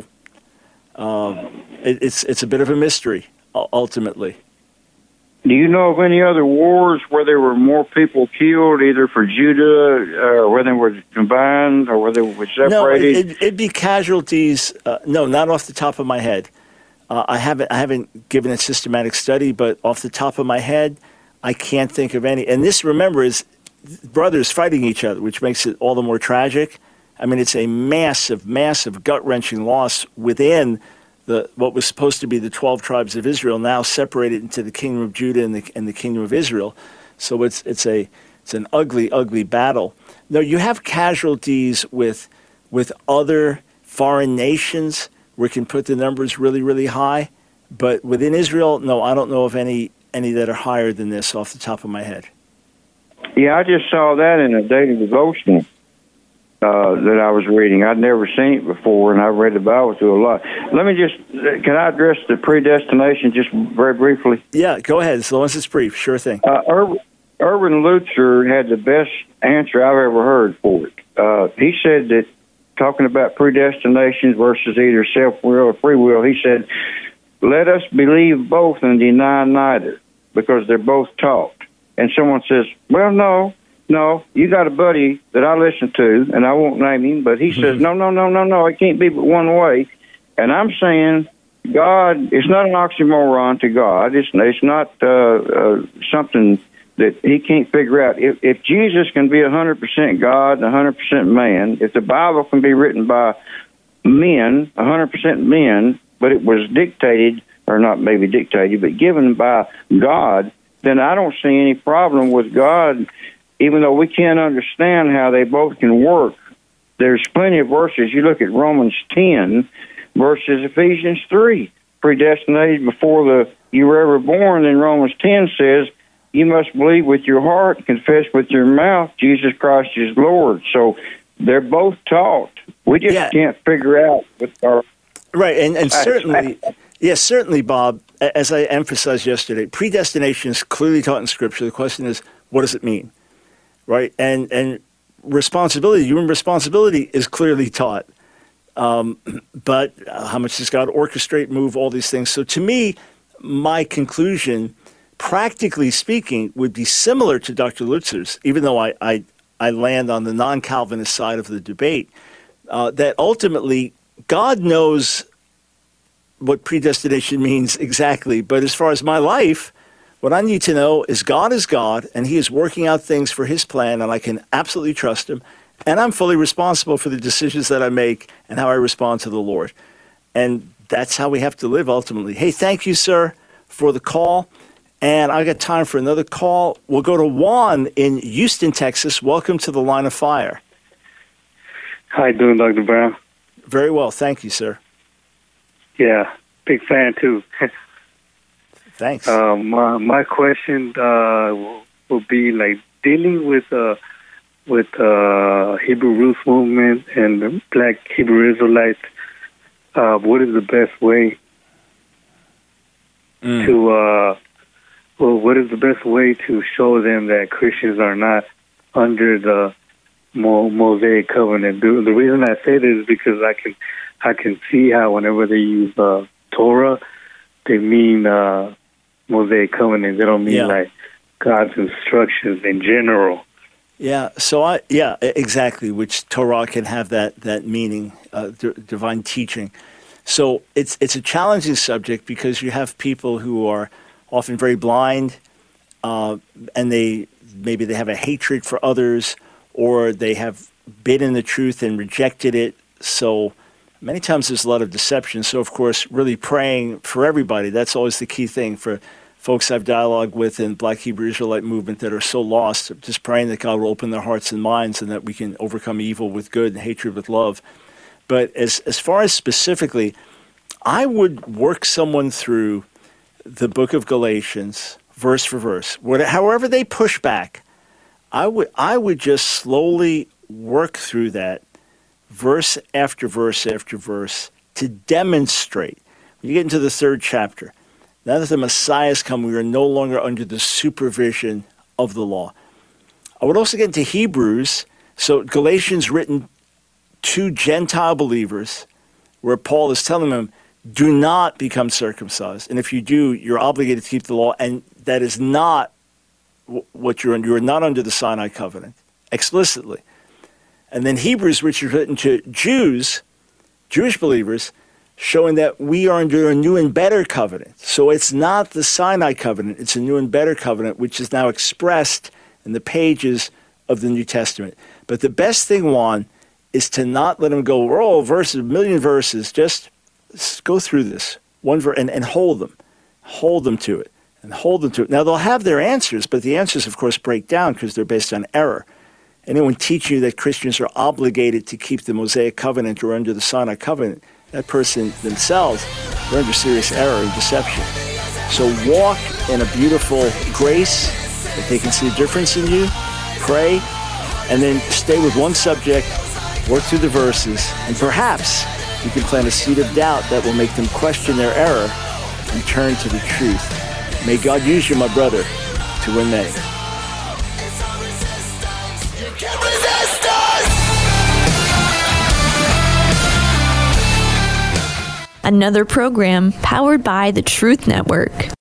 um, it, it's it's a bit of a mystery, ultimately. Do you know of any other wars where there were more people killed, either for Judah, or whether they were combined, or whether they were separated? No, it, it, it'd be casualties. Uh, no, not off the top of my head. Uh, I haven't I haven't given a systematic study, but off the top of my head, I can't think of any. And this, remember, is brothers fighting each other, which makes it all the more tragic. I mean, it's a massive, massive, gut-wrenching loss within the what was supposed to be the twelve tribes of Israel, now separated into the kingdom of Judah and the, and the kingdom of Israel. So it's it's a it's an ugly, ugly battle. No, you have casualties with with other foreign nations. We can put the numbers really, really high. But within Israel, no, I don't know of any any that are higher than this off the top of my head. Yeah, I just saw that in a daily devotional uh, that I was reading. I'd never seen it before, and I've read the Bible through a lot. Let me just, can I address the predestination just very briefly? Yeah, go ahead, as long as it's brief. Sure thing. Uh, Ir- Irvin Luther had the best answer I've ever heard for it. Uh, he said that, talking about predestination versus either self-will or free will, he said, let us believe both and deny neither, because they're both taught. And someone says, well, no, no, you got a buddy that I listen to, and I won't name him, but he mm-hmm. says, no, no, no, no, no, it can't be but one way. And I'm saying God, it's not an oxymoron to God. It's, it's not uh, uh, something that he can't figure out. If, if Jesus can be one hundred percent God and one hundred percent man, if the Bible can be written by men, one hundred percent men, but it was dictated, or not maybe dictated, but given by God, then I don't see any problem with God, even though we can't understand how they both can work. There's plenty of verses. You look at Romans ten versus Ephesians three, predestinated before the you were ever born, and Romans ten says, you must believe with your heart, confess with your mouth, Jesus Christ is Lord. So they're both taught. We just yeah. can't figure out with our... Right, and, and certainly, yes, certainly, Bob, as I emphasized yesterday, predestination is clearly taught in Scripture. The question is, what does it mean? Right? And and responsibility, human responsibility is clearly taught. Um, but how much does God orchestrate, move, all these things? So to me, my conclusion, practically speaking, would be similar to Doctor Lutzer's, even though I, I, I land on the non-Calvinist side of the debate, uh, that ultimately God knows what predestination means exactly. But as far as my life, what I need to know is God is God, and he is working out things for his plan, and I can absolutely trust him. And I'm fully responsible for the decisions that I make and how I respond to the Lord. And that's how we have to live ultimately. Hey, thank you, sir, for the call. And I got time for another call. We'll go to Juan in Houston, Texas. Welcome to the Line of Fire. How you doing, Doctor Brown? Very well. Thank you, sir. Yeah, big fan, too. Thanks. Uh, my, my question uh, will, will be, like, dealing with uh, with uh, Hebrew Roots movement and the Black Hebrew Israelites, uh, what is the best way mm. to... Uh, Well, what is the best way to show them that Christians are not under the Mo- Mosaic covenant? The, the reason I say this is because I can, I can see how whenever they use uh, Torah, they mean uh, Mosaic covenant. They don't mean yeah. like God's instructions in general. Yeah. So I, yeah, exactly. Which Torah can have that that meaning, uh, d- divine teaching. So it's it's a challenging subject because you have people who are often very blind, uh, and they maybe they have a hatred for others, or they have been in the truth and rejected it. So many times there's a lot of deception. So, of course, really praying for everybody. That's always the key thing for folks I've dialogued with in Black Hebrew Israelite movement that are so lost. Just praying that God will open their hearts and minds and that we can overcome evil with good and hatred with love. But as as far as specifically, I would work someone through the book of Galatians, verse for verse. What, however they push back, I would I would just slowly work through that, verse after verse after verse, to demonstrate. When you get into the third chapter, now that the Messiah has come, we are no longer under the supervision of the law. I would also get into Hebrews. So Galatians written to Gentile believers, where Paul is telling them, do not become circumcised. And if you do, you're obligated to keep the law. And that is not what you're under. You're not under the Sinai covenant, explicitly. And then Hebrews, which is written to Jews, Jewish believers, showing that we are under a new and better covenant. So it's not the Sinai covenant, it's a new and better covenant, which is now expressed in the pages of the New Testament. But the best thing, Juan, is to not let them go, we're all verses, a million verses, just go through this one ver- and, and hold them. Hold them to it, and hold them to it. Now, they'll have their answers, but the answers, of course, break down because they're based on error. Anyone teaching you that Christians are obligated to keep the Mosaic covenant or under the Sinai covenant, that person themselves, they're under serious error and deception. So walk in a beautiful grace that they can see a difference in you, pray, and then stay with one subject, work through the verses, and perhaps you can plant a seed of doubt that will make them question their error and turn to the truth. May God use you, my brother, to win many. Another program powered by the Truth Network.